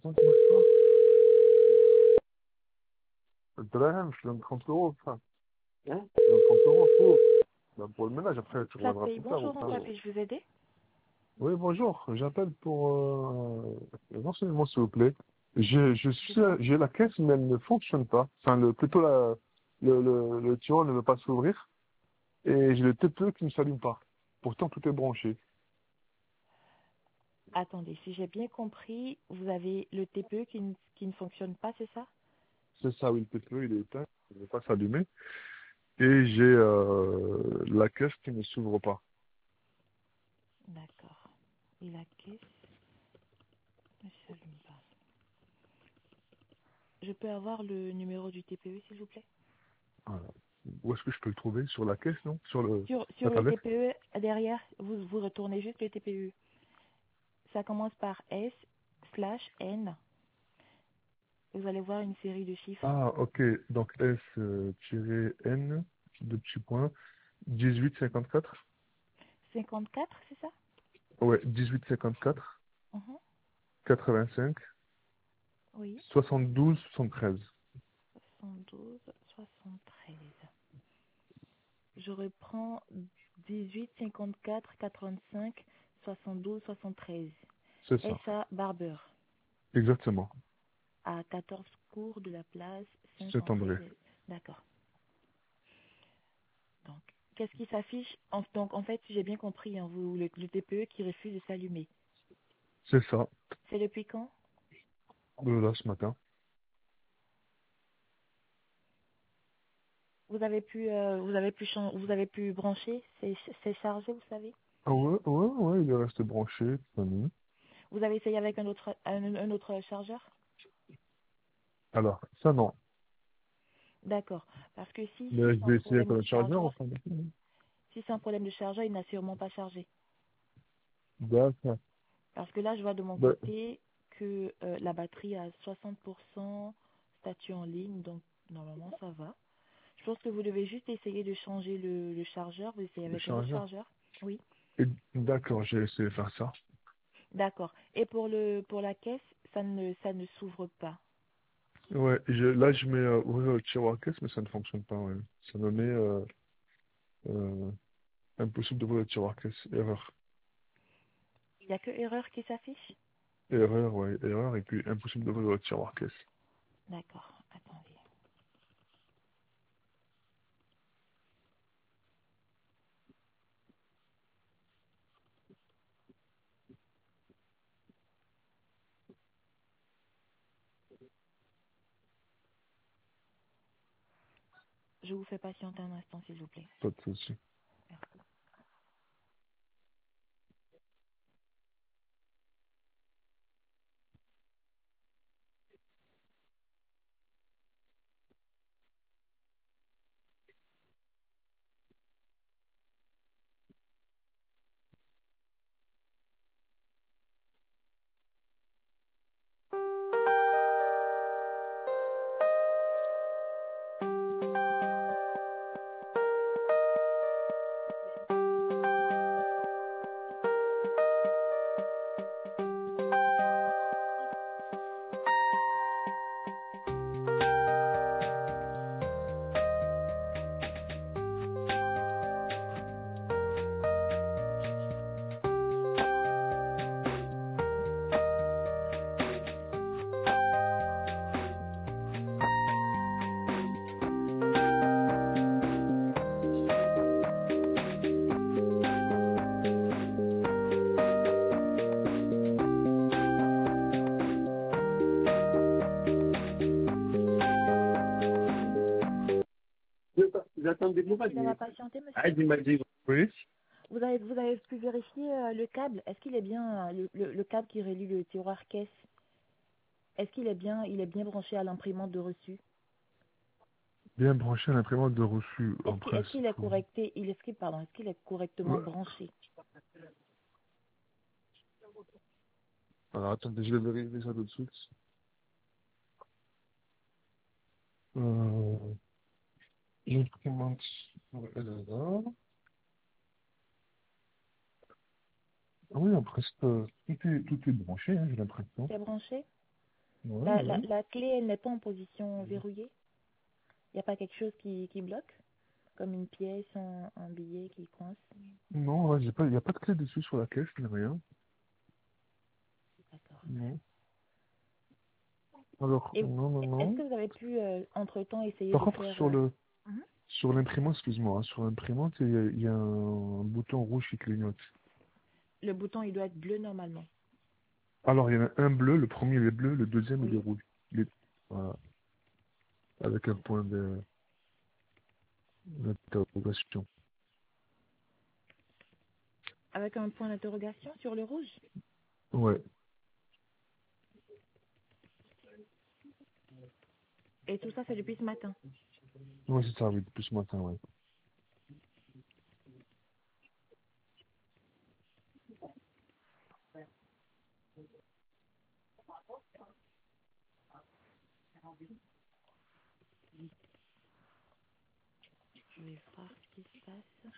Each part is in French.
Ça ne marche pas. Draham, je donne 30 euros, enfin. Hein? Je donne 30 euros pour, pour le ménage, après tu Place reviendras Pays, plus tard. bonjour, Enfin. en quoi puis-je vous aider? Oui, bonjour, j'appelle pour un renseignement, s'il vous plaît. J'ai la caisse, mais elle ne fonctionne pas. Enfin, plutôt le tuyau ne veut pas s'ouvrir. Et j'ai le TPE qui ne s'allume pas. Pourtant, tout est branché. Attendez, si j'ai bien compris, vous avez le TPE qui ne fonctionne pas, c'est ça? C'est ça, oui, le TPE, il est éteint, il ne veut pas s'allumer. Et j'ai la caisse qui ne s'ouvre pas. D'accord. Et la caisse ne s'allume pas. Je peux avoir le numéro du TPE, s'il vous plaît? Voilà. Où est-ce que je peux le trouver? Sur la caisse, non? Sur Sur la le tablette? TPE, derrière, vous retournez juste le TPE. Ça commence par S/N. Vous allez voir une série de chiffres. Ah, ok. Donc S-N, deux petits points, 1854. 54, c'est ça? Ouais, 1854, Mhm. 85, Oui. 72, 73. 72, 73. Je reprends 18, 54, 85, 72, 73. C'est ça. SA Barber, Exactement. à 14 cours de la place C'est André. Saint-André. D'accord. Donc, qu'est-ce qui s'affiche Donc, en fait, si j'ai bien compris, hein, le TPE qui refuse de s'allumer. C'est ça. C'est depuis quand? Là, ce matin. Vous avez pu brancher? C'est chargé, vous savez? Ah ouais, ouais, ouais, il est resté branché. Fanny. Vous avez essayé avec un autre chargeur? Alors, ça non. D'accord. Parce que Mais je c'est un vais essayer avec problème de le chargeur, chargeur, enfin. si c'est un problème de chargeur, il n'a sûrement pas chargé. D'accord. Parce que là, je vois de mon Bah, côté que la batterie a 60% statut en ligne, donc normalement ça va. Je pense que vous devez juste essayer de changer le chargeur. Vous essayez le avec un autre chargeur. chargeur? Oui. D'accord, j'ai essayé de faire ça. D'accord. Et pour la caisse, ça ne s'ouvre pas. Ouais, là, je mets ouvrir le tiroir à caisse, mais ça ne fonctionne pas, ouais. Ça me met euh, impossible d'ouvrir le tiroir à caisse. Erreur. Il n'y a que erreur qui s'affiche? Erreur, ouais, erreur, et puis impossible d'ouvrir le tiroir à caisse. D'accord. Attendez. Je vous fais patienter un instant, s'il vous plaît. Pas de souci. Oui, merci d'avoir patienté, Ah, monsieur. il m'a dit. Oui? Vous avez pu vérifier le câble. Est-ce qu'il est bien le câble qui relie le tiroir caisse? Est-ce il est bien branché à l'imprimante de reçu? Bien branché à l'imprimante de reçu, en Est-ce qu'il est principe. correcté? Est-ce qu'il est correctement Ouais. branché? Alors, attendez, je vais vérifier ça tout de suite. Euh, l'imprimante, ouais, elle est là. Ah oui, en principe, tout est branché, hein, j'ai l'impression. C'est branché? Ouais, ouais. La clé, elle n'est pas en position verrouillée? Il n'y a pas quelque chose qui bloque? Comme une pièce, un billet qui coince? Non, ouais, il n'y a pas de clé dessus sur la caisse, ni rien. D'accord. Non. Alors, Et non, non, est-ce non. que vous avez pu, entre-temps, essayer Par de contre, faire... Mhm. sur l'imprimante, excuse-moi, hein, sur l'imprimante, il y a un bouton rouge qui clignote. Le bouton, il doit être bleu normalement. Alors, il y en a un bleu, le premier il est bleu, le deuxième il est Oui. rouge. Il est, voilà, avec un point d'interrogation. Avec un point d'interrogation sur le rouge. Ouais, Et tout ça, c'est depuis ce matin. ouais, c'est ça, oui, depuis ce matin, ouais. Je vais voir ce qui se passe.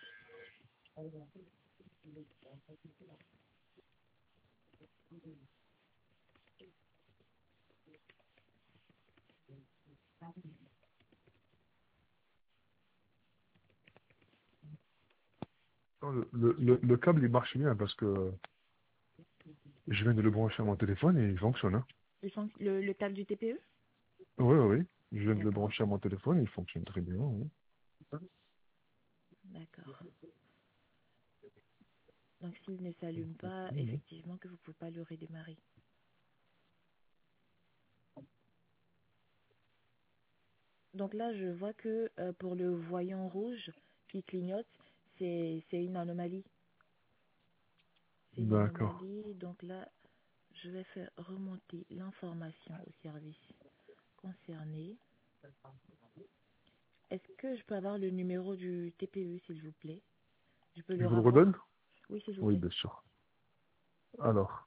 Non, le câble, il marche bien parce que je viens de le brancher à mon téléphone et il fonctionne, hein. Le câble du TPE? Oui, oui, oui. Je viens de le D'accord. brancher à mon téléphone et il fonctionne très bien, oui. D'accord. Donc, s'il ne s'allume pas, Mhm. effectivement, que vous ne pouvez pas le redémarrer. Donc là, je vois que pour le voyant rouge qui clignote, c'est une anomalie. C'est une D'accord. anomalie. Donc là, je vais faire remonter l'information au service concerné. Est-ce que je peux avoir le numéro du TPE, s'il vous plaît? Je peux Je le vous le redonne? revoir? Oui, s'il vous Oui, plaît. bien sûr. Alors,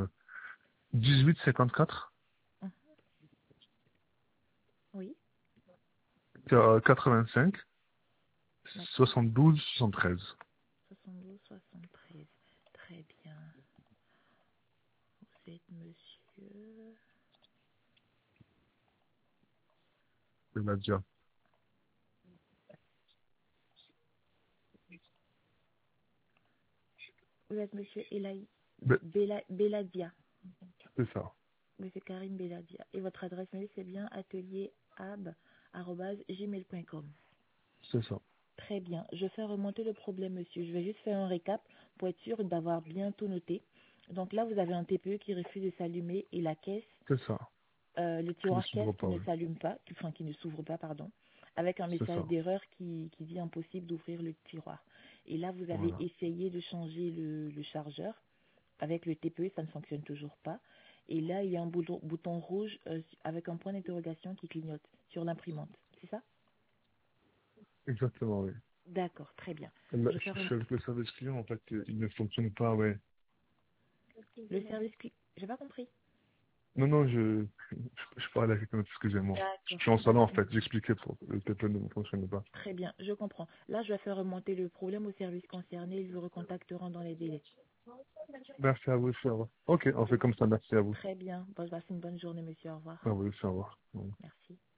1854 Hum, Oui, 85 d'accord. 72 73. 72, 73. Très bien. Vous êtes monsieur... C'est Nadia. Vous êtes monsieur Ben, Beladia. c'est ça. Monsieur Karim Beladia. Et votre adresse mail, c'est bien atelierab@gmail.com. C'est ça. Très bien. Je fais remonter le problème, monsieur. Je vais juste faire un récap pour être sûr d'avoir bien tout noté. Donc là, vous avez un TPE qui refuse de s'allumer et la caisse, C'est ça. le Qui ne tiroir caisse s'ouvre qui pas, ne oui. s'allume pas, enfin qui ne s'ouvre pas, pardon, avec un C'est message ça. d'erreur qui dit impossible d'ouvrir le tiroir. Et là, vous avez Voilà. essayé de changer le chargeur. Avec le TPE, ça ne fonctionne toujours pas. Et là, il y a un bouton rouge avec un point d'interrogation qui clignote sur l'imprimante. C'est ça? Exactement, oui. D'accord, très bien. Là, Je vais je faire suis avec le service client, en fait, il ne fonctionne pas, ouais. le service client. J'ai pas compris. Non, non, je parle avec quelqu'un, excusez-moi. Je D'accord, suis en pas de salon, en souci. fait, j'expliquais pour le téléphone ne fonctionne pas. Très bien, je comprends. Là, je vais faire remonter le problème au service concerné. Ils vous recontacteront dans les délais. Merci à vous, au revoir. Ok, on fait comme ça, merci à vous. Très bien. Bon, passez une bonne journée, monsieur. Au revoir. À vous, au revoir. Merci.